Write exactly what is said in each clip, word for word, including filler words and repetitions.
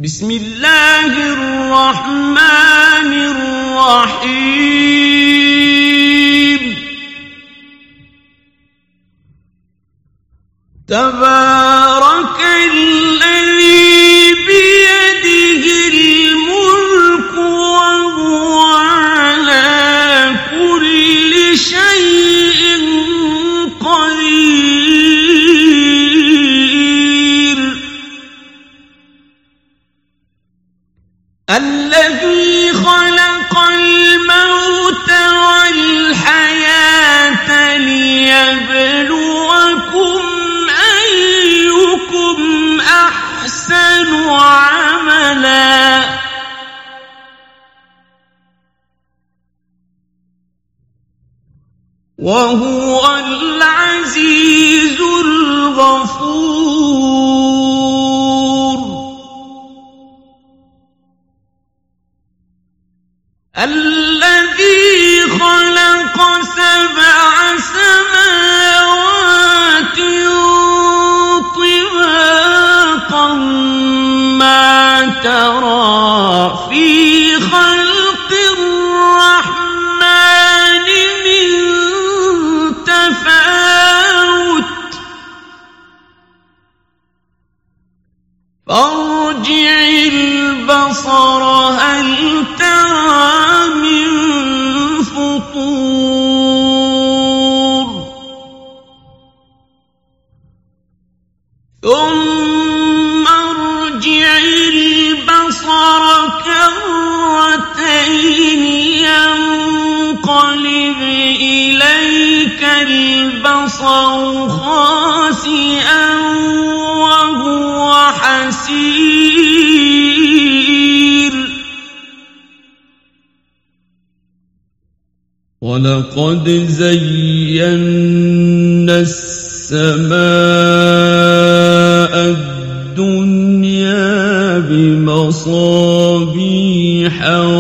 بسم الله الرحمن الرحيم تبارك الذي بيده الملك وهو على كل شيء قدير الذي خلق الموت والحياة ليبلوكم أيكم أحسن عملا وهو العزيز الغفور الذي خلق سبع سماوات طباقا ما ترى في خلق الرحمن من تفاوت فارجع البصر هل ترى من فطور ثم ارجع البصر كرتين ينقلب إليك البصر خاسئا وهو حسير ولقد زينا السماء الدنيا بمصابيح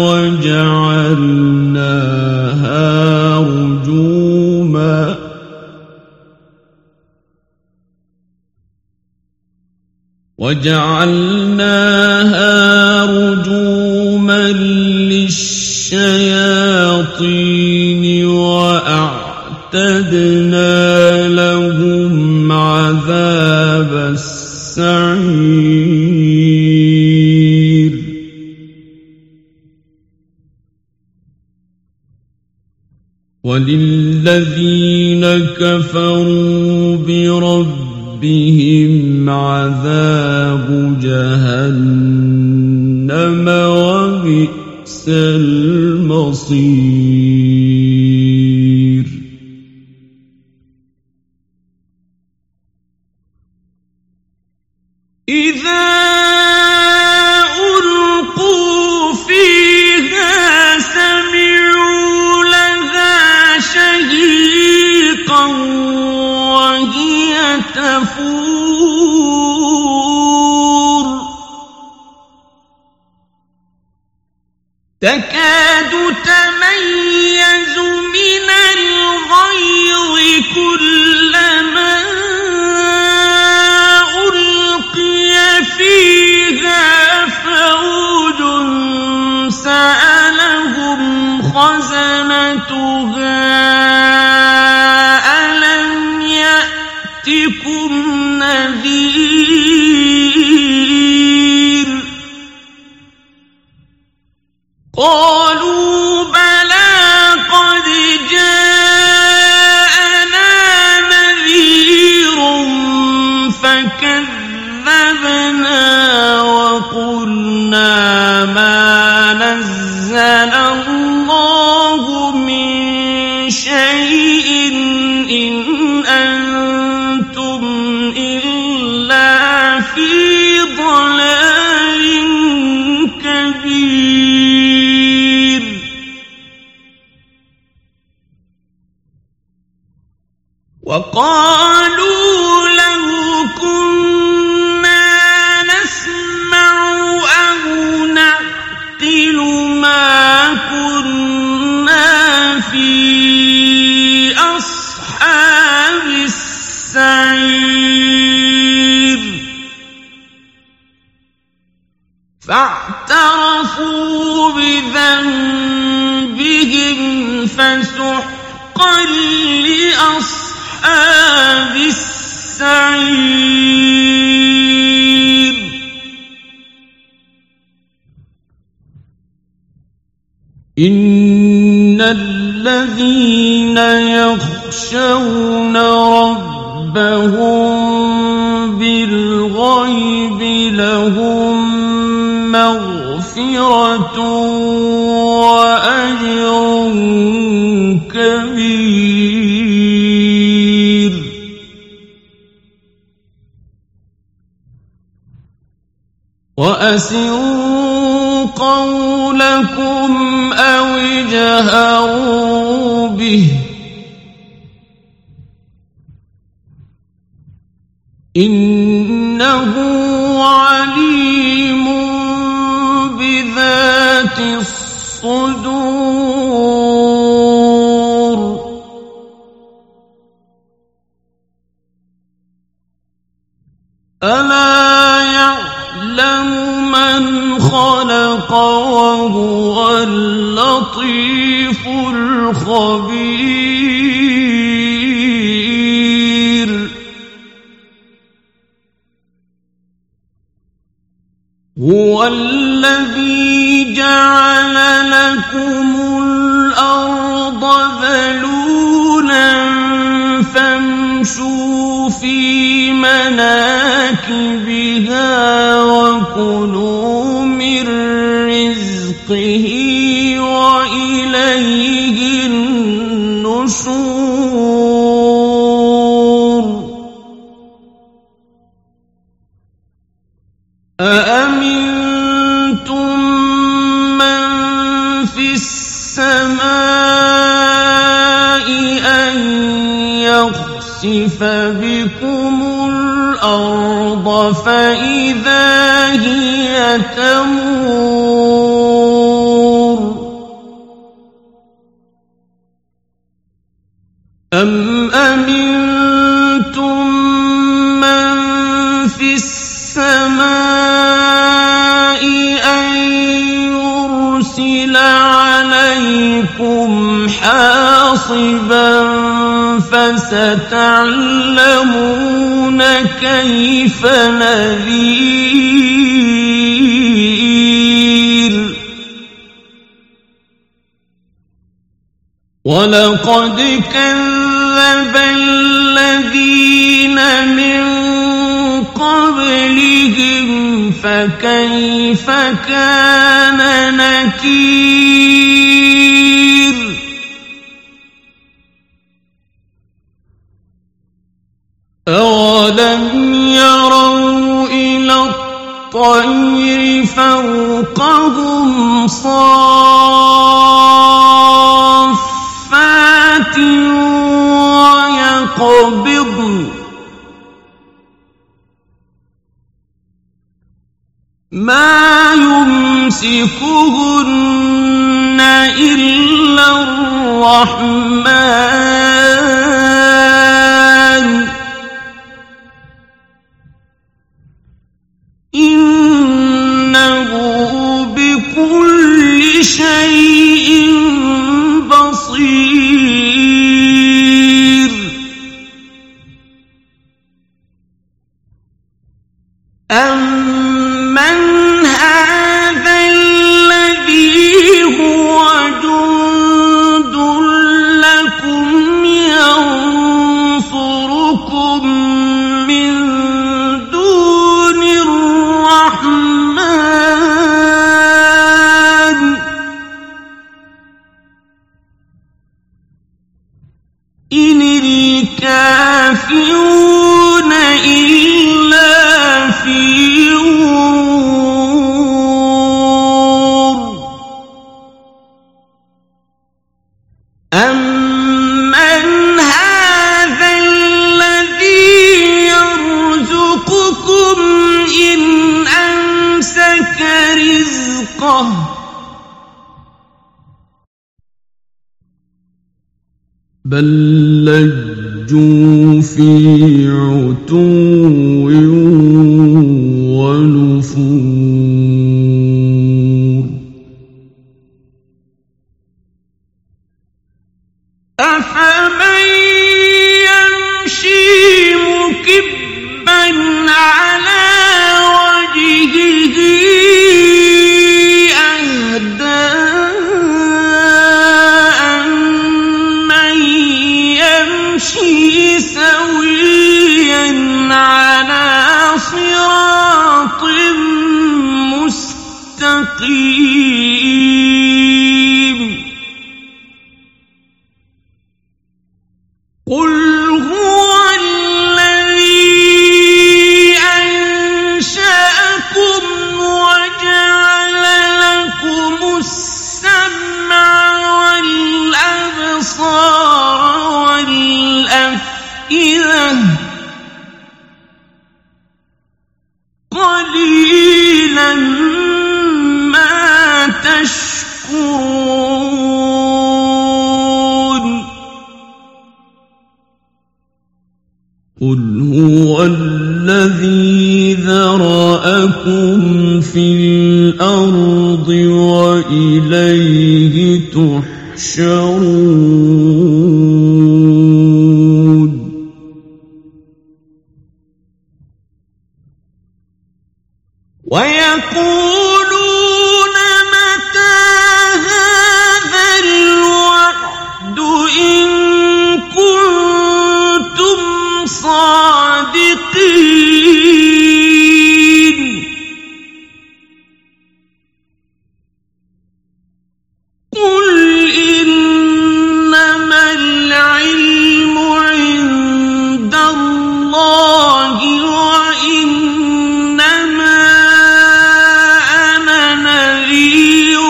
وجعلناها رجوما وجعلناها رجوما للشياطين وأعتدنا لهم عذاب السعير وللذين كفروا بربهم عذاب جهنم وبئس المصير إذا ألقوا فيها سمعوا لها شهيقا وهي تفور تكاد تميز من الغيظ كلما ألقي فيها فوج سألهم خزنتها ألم يأتكم نذير قالوا بلى قد جاءنا نذير فكذبنا وقلنا ما نزل الله من شيء إن أنتم إلا في ضلال كبير وقالوا لو كنا نسمع أو نعقل ما كنا في أصحاب السعير فاعترفوا بذنبهم فسحقا لأصحاب السعير. إن الذين يخشون ربهم بالغيب لهم مغفرة وأجر كبير. وأسروا قولكم أو اجهروا به إنه عليم بذات الصدور. ألا يعلم من خلق وهو اللطيف الخبير. هو الذي جعل لكم الأرض ذلولا فامشوا في مناكبها وكلوا من رزقه وإليه النشور. أأمنتم من في السماء أن يخسف بكم الأرض فإذا هي تمور. أم أمنتم من في السماء أن يرسل عليكم حاصبا فستعلمون كيف نذير. ولقد كذب الذين من قبلهم فكيف كان نكير. أولم يروا إلى الطير فوقهم صافات ويقبضن ما يمسكهن إلا الرحمن إنه بكل شيء بصير. أمن هذا الذي هو جند لكم ينصركم من دون الرحمن إن الكافرون إلا في غرور. أمن هذا الذي يرزقكم إن أمسك رزقه بل لجوا في عتو ونفور. مستقيم قل هو الذي أنشأكم وجعل لكم السمع والأبصار والأفئدة قليلا ما تشكرون قل هو الذي ذرأكم في الأرض وإليه تحشرون ويقولون متى هذا الوعد إن كنتم صادقين قل إنما العلم عند الله وإنما أنا نذير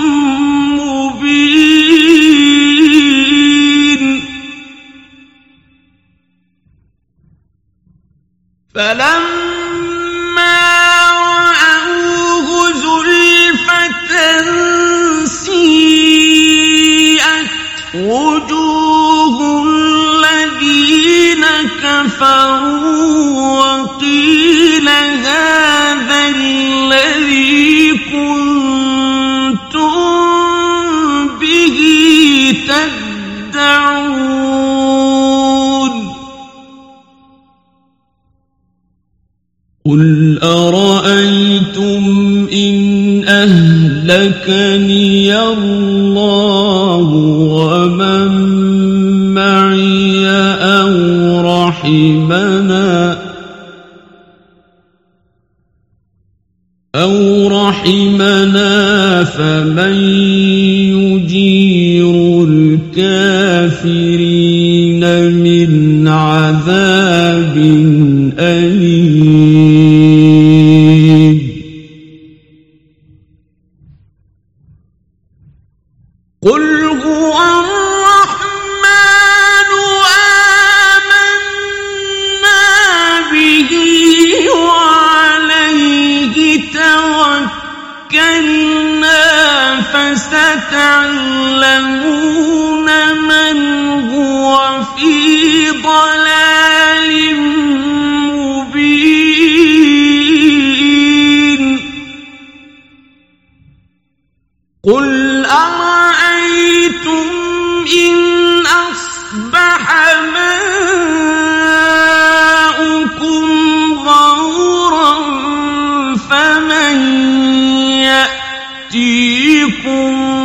مبين فلما رأوه زلفة سيئت وجوه الذين كفروا وقيل هذا الذي كنتم به تدعون قل أرأيتم إن أهلكني الله ومن معي أو رحمنا أو رحمنا فمن يجير الكافرين من عذاب أليم قل هو الرحمن آمنا به وعليه توكلنا فستعلمون من هو في ضلال مبين قل أرأيتم إن أصبح ماؤكم غورا فمن يأتيكم